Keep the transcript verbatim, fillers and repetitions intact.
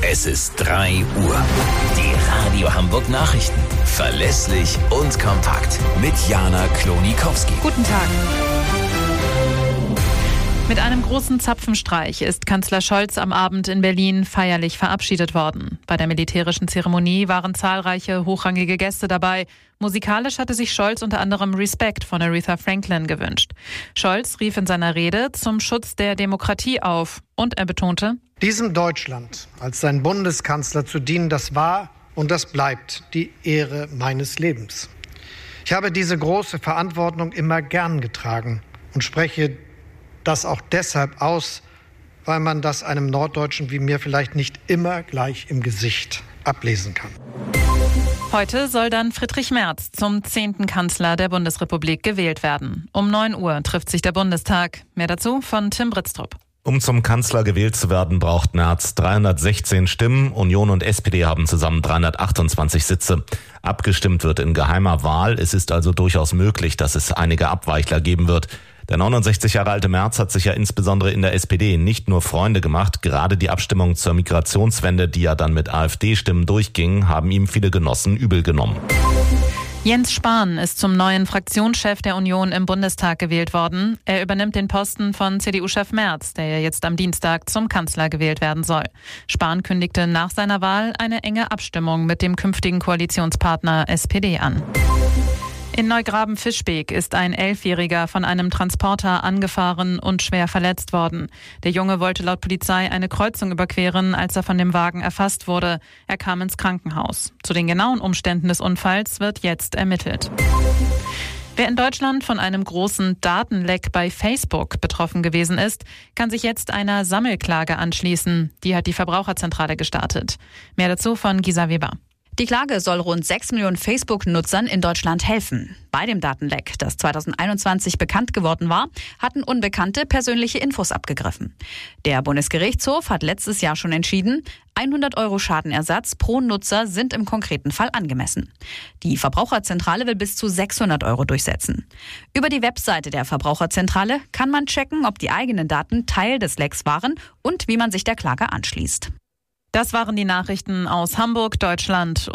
Es ist drei Uhr. Die Radio Hamburg Nachrichten. Verlässlich und kompakt. Mit Jana Klonikowski. Guten Tag. Mit einem großen Zapfenstreich ist Kanzler Scholz am Abend in Berlin feierlich verabschiedet worden. Bei der militärischen Zeremonie waren zahlreiche hochrangige Gäste dabei. Musikalisch hatte sich Scholz unter anderem Respect von Aretha Franklin gewünscht. Scholz rief in seiner Rede zum Schutz der Demokratie auf und er betonte: Diesem Deutschland als sein Bundeskanzler zu dienen, das war und das bleibt die Ehre meines Lebens. Ich habe diese große Verantwortung immer gern getragen und spreche das auch deshalb aus, weil man das einem Norddeutschen wie mir vielleicht nicht immer gleich im Gesicht ablesen kann. Heute soll dann Friedrich Merz zum zehnten Kanzler der Bundesrepublik gewählt werden. Um neun Uhr trifft sich der Bundestag. Mehr dazu von Tim Britztrup. Um zum Kanzler gewählt zu werden, braucht Merz dreihundertsechzehn Stimmen. Union und S P D haben zusammen dreihundertachtundzwanzig Sitze. Abgestimmt wird in geheimer Wahl. Es ist also durchaus möglich, dass es einige Abweichler geben wird. Der neunundsechzig Jahre alte Merz hat sich ja insbesondere in der S P D nicht nur Freunde gemacht. Gerade die Abstimmung zur Migrationswende, die ja dann mit AfD-Stimmen durchging, haben ihm viele Genossen übel genommen. Jens Spahn ist zum neuen Fraktionschef der Union im Bundestag gewählt worden. Er übernimmt den Posten von C D U-Chef Merz, der ja jetzt am Dienstag zum Kanzler gewählt werden soll. Spahn kündigte nach seiner Wahl eine enge Abstimmung mit dem künftigen Koalitionspartner S P D an. In Neugraben-Fischbeek ist ein Elfjähriger von einem Transporter angefahren und schwer verletzt worden. Der Junge wollte laut Polizei eine Kreuzung überqueren, als er von dem Wagen erfasst wurde. Er kam ins Krankenhaus. Zu den genauen Umständen des Unfalls wird jetzt ermittelt. Wer in Deutschland von einem großen Datenleck bei Facebook betroffen gewesen ist, kann sich jetzt einer Sammelklage anschließen. Die hat die Verbraucherzentrale gestartet. Mehr dazu von Gisa Weber. Die Klage soll rund sechs Millionen Facebook-Nutzern in Deutschland helfen. Bei dem Datenleck, das zweitausendeinundzwanzig bekannt geworden war, hatten Unbekannte persönliche Infos abgegriffen. Der Bundesgerichtshof hat letztes Jahr schon entschieden, hundert Euro Schadenersatz pro Nutzer sind im konkreten Fall angemessen. Die Verbraucherzentrale will bis zu sechshundert Euro durchsetzen. Über die Webseite der Verbraucherzentrale kann man checken, ob die eigenen Daten Teil des Lecks waren und wie man sich der Klage anschließt. Das waren die Nachrichten aus Hamburg, Deutschland.